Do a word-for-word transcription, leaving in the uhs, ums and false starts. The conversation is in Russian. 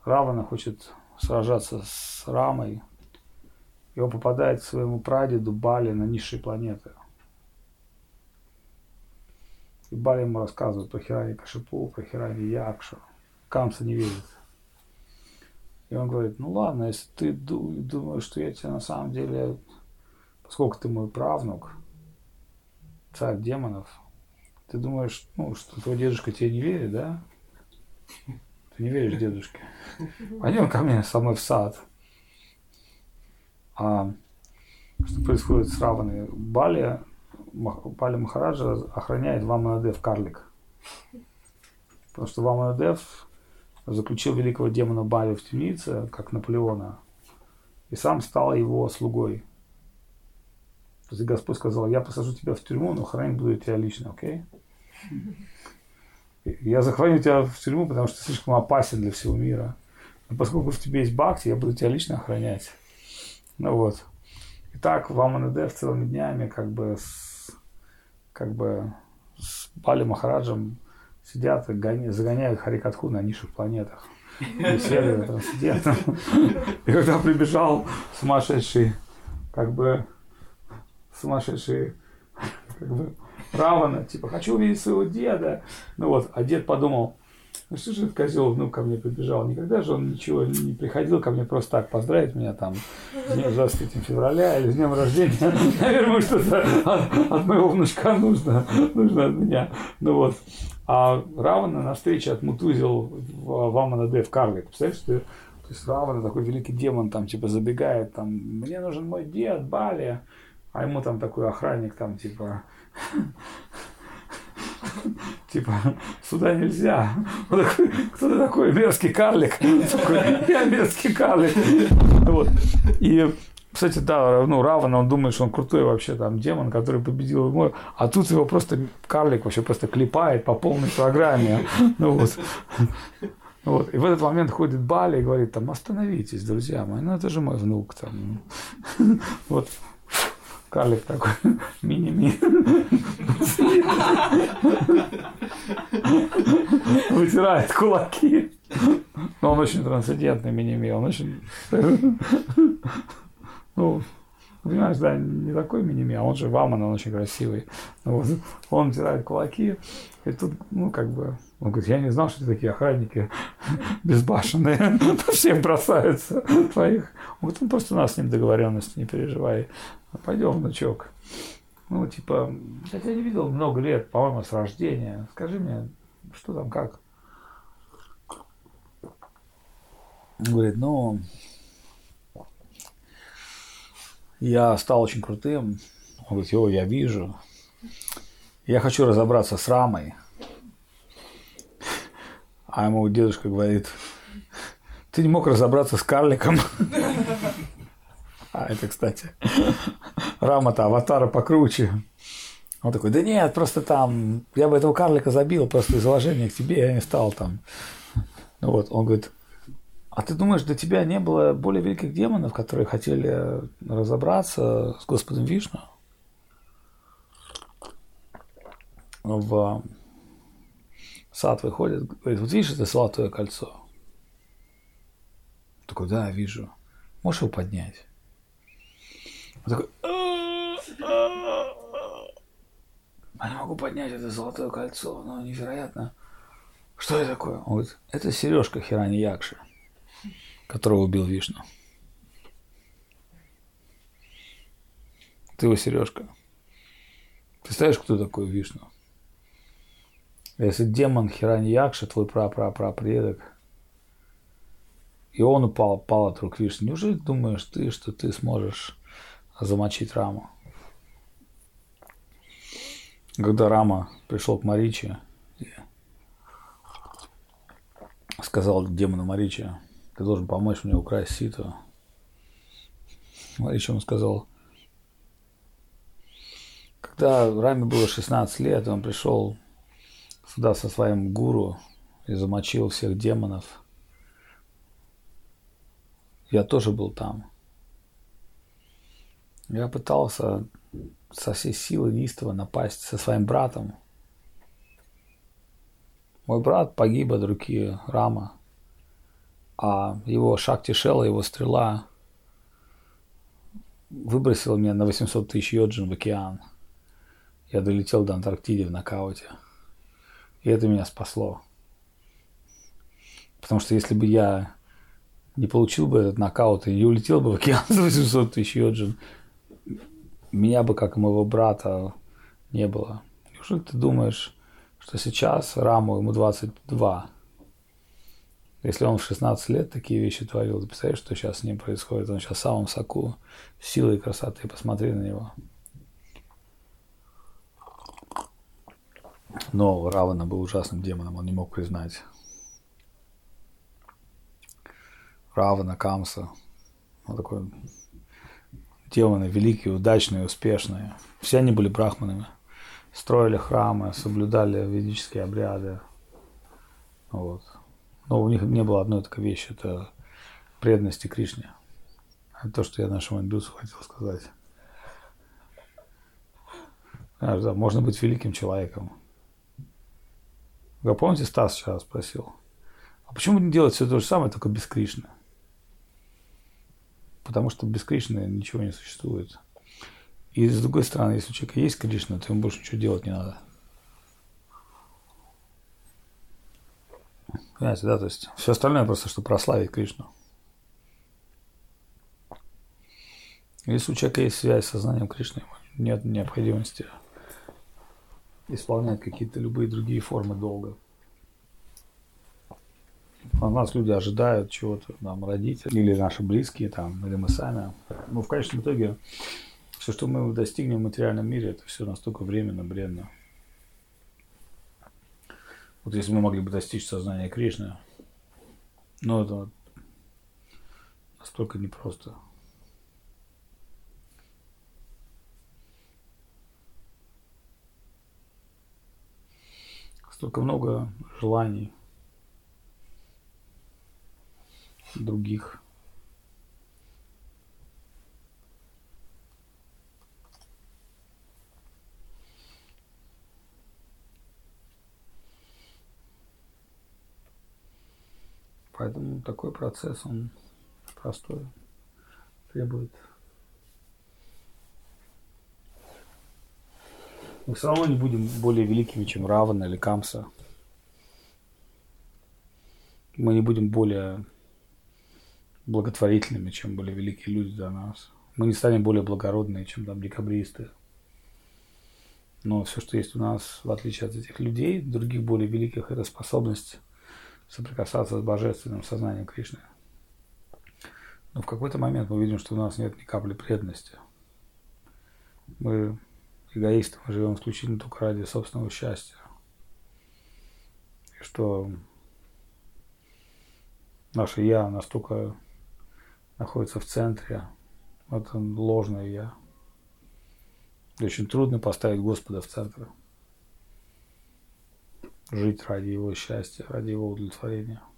Равана хочет сражаться с Рамой, и он попадает к своему прадеду Бали на низшие планеты. И Бали ему рассказывает про Хирани-Кашипу, про Хирани-Якшу. Камса не верит. И он говорит, ну ладно, если ты думаешь, что я тебе на самом деле, поскольку ты мой правнук, царь демонов, ты думаешь, ну, что твой дедушка тебе не верит, да? Ты не веришь дедушке? Пойдем ко мне со мной в сад. А что происходит с Раваной? Бали, Бали Махараджа охраняет Ваманадев, карлик. Потому что Ваманадев заключил великого демона Бали в темнице, как Наполеона, и сам стал его слугой. То есть Господь сказал, я посажу тебя в тюрьму, но хранить буду тебя лично, окей? Я захороню тебя в тюрьму, потому что ты слишком опасен для всего мира. Но поскольку в тебе есть бхакти, я буду тебя лично охранять. Ну вот. И так Ваманадев целыми днями как бы с, как бы с Бали Махараджем сидят и гоня, загоняют Харикатху на низших планетах. Беседуют трансцендентом. И когда прибежал сумасшедший, как бы сумасшедший, как бы Равана, типа, хочу увидеть своего деда. Ну вот, а дед подумал, ну что же этот козел внук ко мне прибежал? Никогда же он ничего не приходил ко мне просто так поздравить меня там с днем двадцать третьего февраля или с днем рождения. Наверное, что-то от, от моего внучка нужно, нужно от меня. Ну вот. А Равана на встрече отмутузил Ваманадев карлик. Представляешь, что то есть Равана, такой великий демон, там типа забегает, там, мне нужен мой дед, Бали. А ему там такой охранник, там, типа, типа, сюда нельзя. Он такой, кто ты такой, мерзкий карлик? Такой, я мерзкий карлик. Вот. И, кстати, да, ну, Равана, он думает, что он крутой вообще там демон, который победил его, а тут его просто карлик вообще просто клепает по полной программе. Ну вот. Вот. И в этот момент ходит Бали и говорит, там, остановитесь, друзья мои, ну это же мой внук там. Вот. Карлик такой, мини-ми. Вытирает кулаки. Но он очень трансцендентный мини-ми. Он очень... Ну, понимаешь, да, не такой мини-ми, а он же Ваман, он очень красивый. Вот. Он вытирает кулаки. И тут, ну, как бы... Он говорит, я не знал, что такие охранники безбашенные по всем бросаются твоих. Он говорит, ну, просто у нас с ним договоренность, не переживай. Пойдем, внучок. Ну, типа, я тебя не видел много лет, по-моему, с рождения. Скажи мне, что там, как? Он говорит, ну, я стал очень крутым. Он говорит, о, я вижу. Я хочу разобраться с Рамой. А ему дедушка говорит, ты не мог разобраться с карликом. А это, кстати, Рама-то аватара покруче. Он такой, да нет, просто там, я бы этого карлика забил, просто из уважения к тебе я не стал там. Ну вот, он говорит, а ты думаешь, до тебя не было более великих демонов, которые хотели разобраться с Господом Вишну? В сад выходит, говорит, вот видишь это золотое кольцо? Он такой, да, вижу. Можешь его поднять? Он такой, я не могу поднять это золотое кольцо, но невероятно. Что это такое? Он говорит, это сережка Хирани-Якши, которого убил Вишну. Это его сережка. Представляешь, кто такой Вишну? Если демон Хирани-Якша, твой пра-пра-пра-предок, и он упал, пал от рук Вишны, неужели думаешь ты, что ты сможешь замочить Раму? Когда Рама пришел к Мариче и сказал демону Мариче, ты должен помочь мне украсть Ситу. Марича ему сказал, когда Раме было шестнадцать лет, он пришел сюда со своим гуру и замочил всех демонов. Я тоже был там. Я пытался со всей силы неистово напасть со своим братом. Мой брат погиб от руки Рама. А его Шакти Шела, его стрела выбросила меня на восемьсот тысяч йоджин в океан. Я долетел до Антарктиды в нокауте. И это меня спасло. Потому что если бы я не получил бы этот нокаут и не улетел бы в океан за восемьсот тысяч йоджин, меня бы, как и моего брата, не было. Неужели ты думаешь, что сейчас Раму ему двадцать два? Если он в шестнадцать лет такие вещи творил, ты представляешь, что сейчас с ним происходит? Он сейчас в самом соку силы и красоты. Посмотри на него. Но Равана был ужасным демоном, он не мог признать. Равана, Камса. Он такой демоны великие, удачные, успешные. Все они были брахманами. Строили храмы, соблюдали ведические обряды. Вот. Но у них не было одной такой вещи, это преданности Кришне. Это то, что я нашему индусу хотел сказать. Знаешь, да, можно быть великим человеком. Вы помните, Стас вчера спросил, а почему не делать все то же самое, только без Кришны? Потому что без Кришны ничего не существует. И с другой стороны, если у человека есть Кришна, то ему больше ничего делать не надо. Понимаете, да? То есть все остальное просто, чтобы прославить Кришну. Если у человека есть связь с сознанием Кришны, нет необходимости исполнять какие-то любые другие формы долга. От нас люди ожидают чего-то, нам родители, или наши близкие, там, или мы сами. Но в конечном итоге все, что мы достигнем в материальном мире, это все настолько временно, бренно. Вот если мы могли бы достичь сознания Кришны, но это настолько непросто. Столько много желаний других. Поэтому такой процесс, он простой, требует. Мы все равно не будем более великими, чем Равана или Камса. Мы не будем более благотворительными, чем были великие люди до нас. Мы не станем более благородными, чем там декабристы. Но все, что есть у нас, в отличие от этих людей, других более великих, это способность соприкасаться с божественным сознанием Кришны. Но в какой-то момент мы видим, что у нас нет ни капли преданности. Мы эгоисты, мы живем исключительно только ради собственного счастья. И что наше «я» настолько находится в центре, это ложное «я». И очень трудно поставить Господа в центр. Жить ради Его счастья, ради Его удовлетворения.